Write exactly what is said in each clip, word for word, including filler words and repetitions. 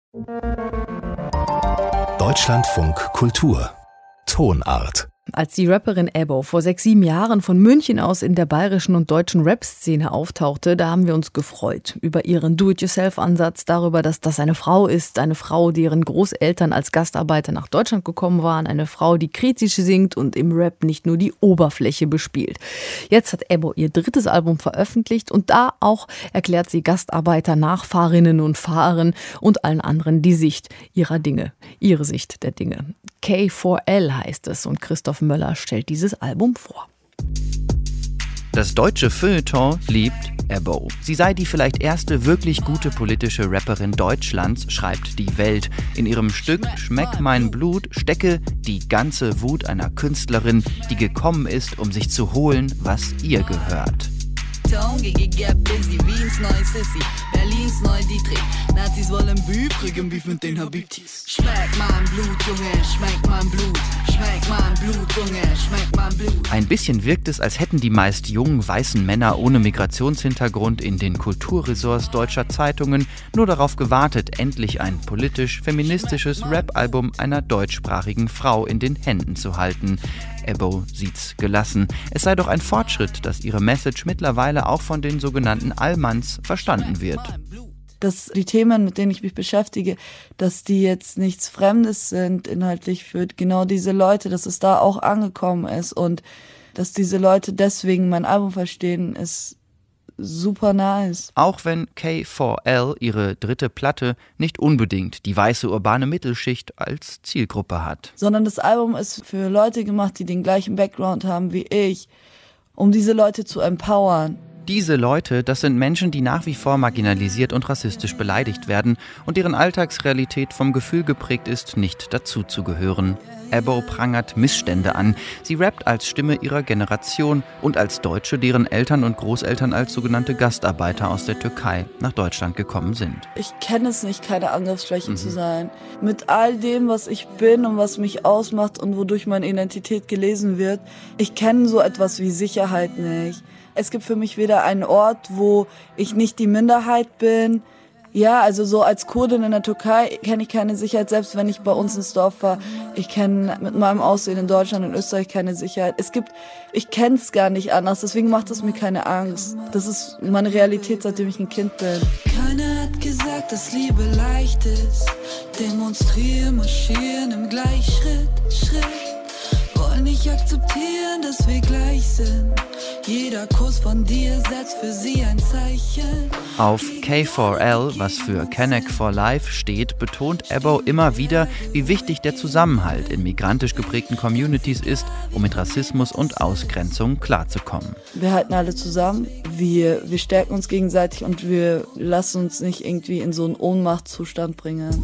Deutschlandfunk Kultur Tonart. Als die Rapperin Ebbo vor sechs, sieben Jahren von München aus in der bayerischen und deutschen Rap-Szene auftauchte, da haben wir uns gefreut. Über ihren Do-it-yourself-Ansatz, darüber, dass das eine Frau ist, eine Frau, deren Großeltern als Gastarbeiter nach Deutschland gekommen waren, eine Frau, die kritisch singt und im Rap nicht nur die Oberfläche bespielt. Jetzt hat Ebbo ihr drittes Album veröffentlicht und da auch erklärt sie Gastarbeiter, Nachfahrinnen und Fahrern und allen anderen die Sicht ihrer Dinge, ihre Sicht der Dinge. K vier L heißt es und Christoph Möller stellt dieses Album vor. Das deutsche Feuilleton liebt Ebbo. Sie sei die vielleicht erste wirklich gute politische Rapperin Deutschlands, schreibt die Welt. In ihrem Stück Schmeck mein Blut stecke die ganze Wut einer Künstlerin, die gekommen ist, um sich zu holen, was ihr gehört. Wiens neue Sissy, Berlins neu Dietrich. Nazis wollen Beef, kriegen Beef mit den Habitis. Schmeck mein Blut, Junge, schmeck mein Blut. Schmeck mein Blut, Junge, schmeck mein Blut. Ein bisschen wirkt es, als hätten die meist jungen, weißen Männer ohne Migrationshintergrund in den Kulturressorts deutscher Zeitungen nur darauf gewartet, endlich ein politisch-feministisches Rap-Album einer deutschsprachigen Frau in den Händen zu halten. Ebbo sieht's gelassen. Es sei doch ein Fortschritt, dass ihre Message mittlerweile auch von den sogenannten Allmanns verstanden wird. Dass die Themen, mit denen ich mich beschäftige, dass die jetzt nichts Fremdes sind inhaltlich für genau diese Leute, dass es da auch angekommen ist und dass diese Leute deswegen mein Album verstehen, ist super nice. Auch wenn K vier L, ihre dritte Platte, nicht unbedingt die weiße urbane Mittelschicht als Zielgruppe hat. Sondern das Album ist für Leute gemacht, die den gleichen Background haben wie ich, um diese Leute zu empowern. Diese Leute, das sind Menschen, die nach wie vor marginalisiert und rassistisch beleidigt werden und deren Alltagsrealität vom Gefühl geprägt ist, nicht dazuzugehören. Ebbo prangert Missstände an. Sie rappt als Stimme ihrer Generation und als Deutsche, deren Eltern und Großeltern als sogenannte Gastarbeiter aus der Türkei nach Deutschland gekommen sind. Ich kenne es nicht, keine Angriffsfläche mhm. zu sein. Mit all dem, was ich bin und was mich ausmacht und wodurch meine Identität gelesen wird, ich kenne so etwas wie Sicherheit nicht. Es gibt für mich weder einen Ort, wo ich nicht die Minderheit bin. Ja, also so als Kurdin in der Türkei kenne ich keine Sicherheit, selbst wenn ich bei uns ins Dorf war. Ich kenne mit meinem Aussehen in Deutschland und Österreich keine Sicherheit. Es gibt, ich kenne es gar nicht anders, deswegen macht es mir keine Angst. Das ist meine Realität, seitdem ich ein Kind bin. Keiner hat gesagt, dass Liebe leicht ist. Demonstrieren, marschieren im Gleichschritt, Schritt. Wollen nicht akzeptieren, dass wir gleich sind. Jeder Kuss von dir setzt für sie ein Zeichen. Auf K vier L, was für Connect for Life steht, betont Ebbo immer wieder, wie wichtig der Zusammenhalt in migrantisch geprägten Communities ist, um mit Rassismus und Ausgrenzung klarzukommen. Wir halten alle zusammen, wir, wir stärken uns gegenseitig und wir lassen uns nicht irgendwie in so einen Ohnmachtszustand bringen.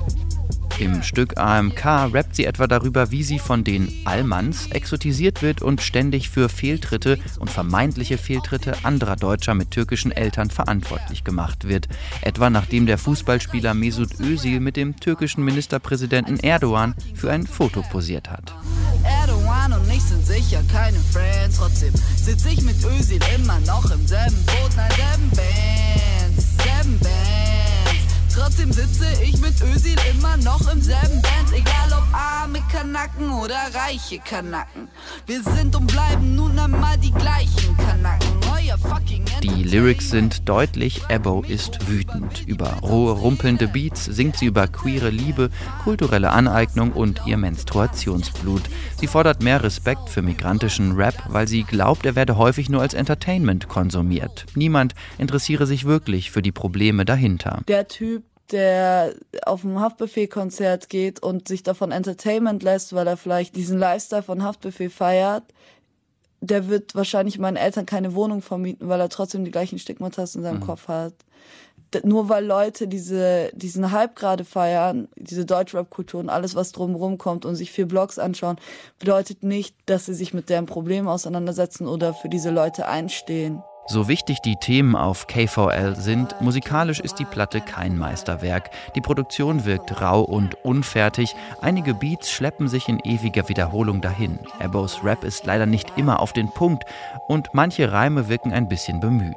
Im Stück A M K rappt sie etwa darüber, wie sie von den Allmanns exotisiert wird und ständig für Fehltritte und vermeintliche Fehltritte anderer Deutscher mit türkischen Eltern verantwortlich gemacht wird. Etwa nachdem der Fußballspieler Mesut Özil mit dem türkischen Ministerpräsidenten Erdogan für ein Foto posiert hat. Erdogan und ich sind sicher keine Friends, trotzdem sitz ich mit Özil immer noch im selben Boot, nein, selben Bands, selben Bands. Trotzdem sitze ich mit Özil immer noch im selben Band, egal ob arme Kanaken oder reiche Kanaken. Wir sind und bleiben nun einmal die gleichen Kanaken. Euer fucking Die Lyrics sind deutlich, Ebbo ist wütend. Über rohe, rumpelnde Beats singt sie über queere Liebe, kulturelle Aneignung und ihr Menstruationsblut. Sie fordert mehr Respekt für migrantischen Rap, weil sie glaubt, er werde häufig nur als Entertainment konsumiert. Niemand interessiere sich wirklich für die Probleme dahinter. Der Typ, der auf ein Haftbefehl-Konzert geht und sich davon Entertainment lässt, weil er vielleicht diesen Lifestyle von Haftbefehl feiert, der wird wahrscheinlich meinen Eltern keine Wohnung vermieten, weil er trotzdem die gleichen Stigmatas in seinem mhm. Kopf hat. Nur weil Leute diese diesen Hype gerade feiern, diese Deutschrap-Kultur und alles, was drumherum kommt und sich vier Blogs anschauen, bedeutet nicht, dass sie sich mit deren Problemen auseinandersetzen oder für diese Leute einstehen. So wichtig die Themen auf K vier L sind, musikalisch ist die Platte kein Meisterwerk. Die Produktion wirkt rau und unfertig, einige Beats schleppen sich in ewiger Wiederholung dahin. Ebbos Rap ist leider nicht immer auf den Punkt und manche Reime wirken ein bisschen bemüht.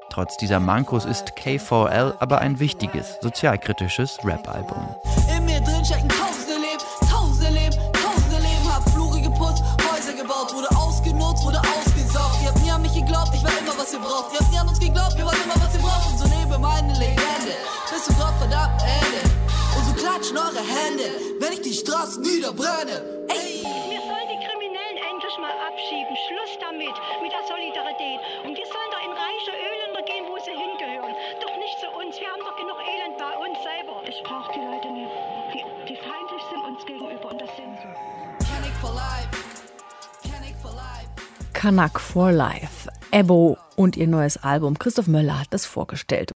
Trotz dieser Mankos ist K vier L aber ein wichtiges, sozialkritisches Rap-Album. In mir drin stecken tausende Leben, tausende Leben, tausende Leben. Hab Flure geputzt, Häuser gebaut, wurde ausgenutzt, wurde ausgesaugt. Ihr habt nie an mich geglaubt, ich war immer, was ihr braucht. Ihr habt nie an uns geglaubt, wir waren immer, was ihr braucht. Und so lebe meine Legende, bis zum Gottverdammt Ende. Und so klatschen eure Hände, wenn ich die Straßen niederbrenne. Ey! Wir sollen die Kriminellen endlich mal abschieben. Schluss damit, mit der Solidarität. Und wir sollen da in reiche Ölländer gehen, wo sie hingehören. Doch nicht zu uns. Wir haben doch genug Elend bei uns selber. Ich brauche die Leute nicht, die, die feindlich sind uns gegenüber. Und das sind sie. Kanak for life. Kanak for life. Kanak for life. Ebo und ihr neues Album. Christoph Möller hat das vorgestellt.